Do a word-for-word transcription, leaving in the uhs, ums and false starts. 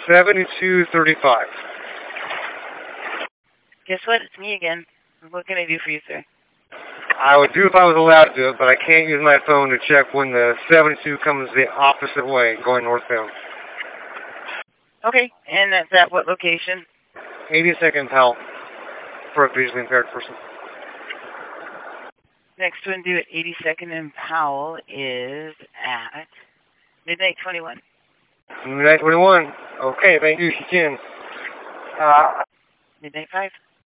seventy-two thirty-five. Guess what? It's me again. What can I do for you, sir? I would do if I was allowed to do it, but I can't use my phone to check when the seventy-two comes the opposite way, going northbound. Okay, and that's at what location? eighty-second Powell, for a visually impaired person. Next one due at eighty-second and Powell is at Midnight twenty-one. Midnight twenty-one. Okay, thank you, Shin. Uh, Midnight five.